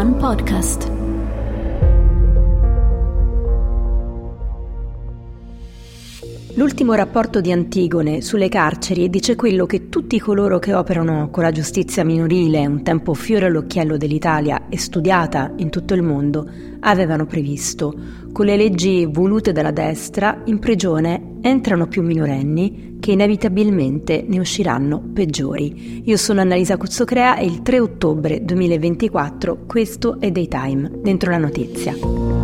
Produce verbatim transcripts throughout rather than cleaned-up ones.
One Podcast. L'ultimo rapporto di Antigone sulle carceri dice quello che tutti coloro che operano con la giustizia minorile, un tempo fiore all'occhiello dell'Italia e studiata in tutto il mondo, avevano previsto. Con le leggi volute dalla destra, in prigione entrano più minorenni che inevitabilmente ne usciranno peggiori. Io sono Annalisa Cuzzocrea e il tre ottobre duemilaventiquattro questo è Daytime, dentro la notizia.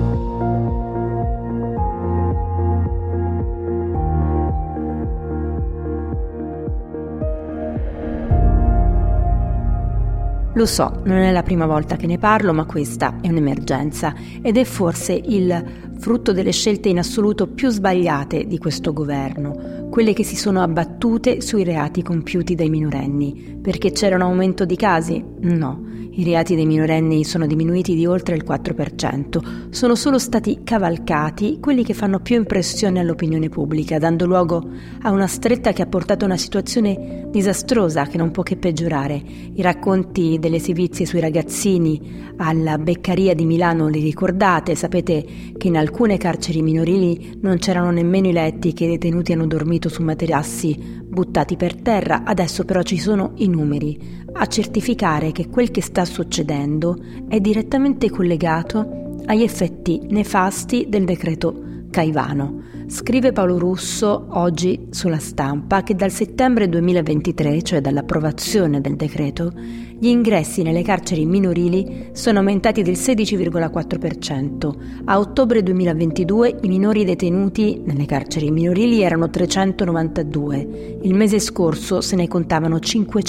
Lo so, non è la prima volta che ne parlo, ma questa è un'emergenza ed è forse il frutto delle scelte in assoluto più sbagliate di questo governo, quelle che si sono abbattute sui reati compiuti dai minorenni. Perché c'era un aumento di casi? No, i reati dei minorenni sono diminuiti di oltre il quattro per cento, sono solo stati cavalcati quelli che fanno più impressione all'opinione pubblica, dando luogo a una stretta che ha portato a una situazione disastrosa che non può che peggiorare. I racconti delle sevizie sui ragazzini alla Beccaria di Milano li ricordate? Sapete che in alcune carceri minorili non c'erano nemmeno i letti, che i detenuti hanno dormito su materassi buttati per terra. Adesso però ci sono i numeri a certificare che quel che sta succedendo è direttamente collegato agli effetti nefasti del decreto Caivano. Scrive Paolo Russo oggi sulla Stampa che dal settembre duemilaventitré, cioè dall'approvazione del decreto, gli ingressi nelle carceri minorili sono aumentati del sedici virgola quattro per cento. A ottobre duemilaventidue i minori detenuti nelle carceri minorili erano trecentonovantadue. Il mese scorso se ne contavano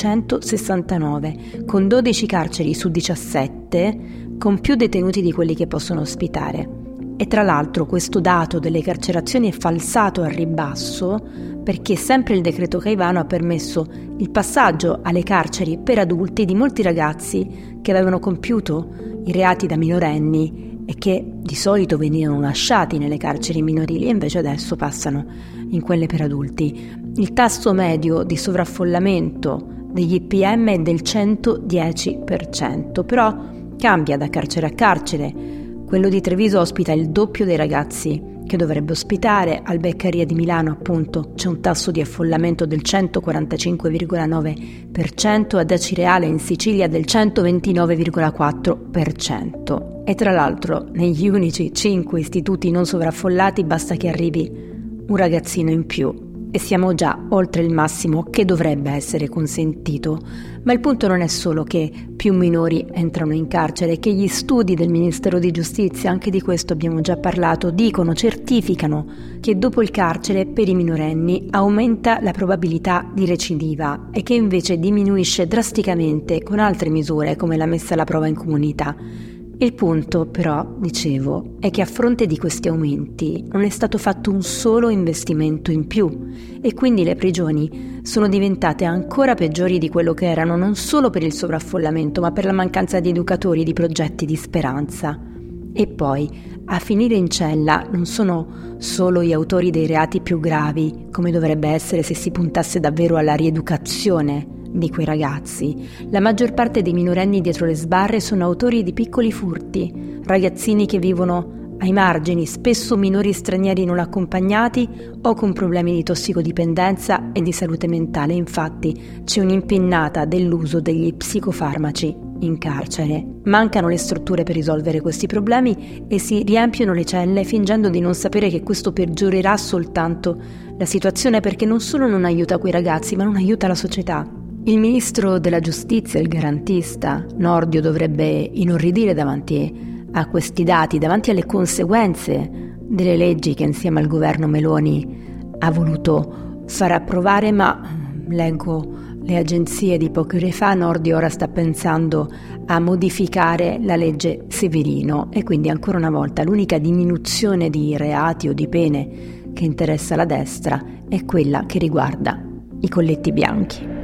cinquecentosessantanove, con dodici carceri su diciassette con più detenuti di quelli che possono ospitare. E tra l'altro questo dato delle carcerazioni è falsato al ribasso perché sempre il decreto Caivano ha permesso il passaggio alle carceri per adulti di molti ragazzi che avevano compiuto i reati da minorenni e che di solito venivano lasciati nelle carceri minorili e invece adesso passano in quelle per adulti. Il tasso medio di sovraffollamento degli I P M è del centodieci per cento, però cambia da carcere a carcere. Quello di Treviso ospita il doppio dei ragazzi che dovrebbe ospitare, al Beccaria di Milano appunto c'è un tasso di affollamento del centoquarantacinque virgola nove per cento, ad Acireale in Sicilia del centoventinove virgola quattro per cento. E tra l'altro negli unici cinque istituti non sovraffollati basta che arrivi un ragazzino in più e siamo già oltre il massimo che dovrebbe essere consentito. Ma il punto non è solo che più minori entrano in carcere, che gli studi del Ministero di Giustizia, anche di questo abbiamo già parlato, dicono, certificano che dopo il carcere per i minorenni aumenta la probabilità di recidiva e che invece diminuisce drasticamente con altre misure come la messa alla prova in comunità. Il punto, però, dicevo, è che a fronte di questi aumenti non è stato fatto un solo investimento in più e quindi le prigioni sono diventate ancora peggiori di quello che erano, non solo per il sovraffollamento, ma per la mancanza di educatori e di progetti di speranza. E poi, a finire in cella non sono solo gli autori dei reati più gravi, come dovrebbe essere se si puntasse davvero alla rieducazione di quei ragazzi. La maggior parte dei minorenni dietro le sbarre sono autori di piccoli furti, ragazzini che vivono ai margini, spesso minori stranieri non accompagnati o con problemi di tossicodipendenza e di salute mentale. Infatti c'è un'impennata dell'uso degli psicofarmaci in carcere. Mancano le strutture per risolvere questi problemi e si riempiono le celle fingendo di non sapere che questo peggiorerà soltanto la situazione, perché non solo non aiuta quei ragazzi, ma non aiuta la società. Il ministro della giustizia, il garantista Nordio, dovrebbe inorridire davanti a questi dati, davanti alle conseguenze delle leggi che insieme al governo Meloni ha voluto far approvare, ma leggo le agenzie di poche ore fa, Nordio ora sta pensando a modificare la legge Severino e quindi ancora una volta l'unica diminuzione di reati o di pene che interessa la destra è quella che riguarda i colletti bianchi.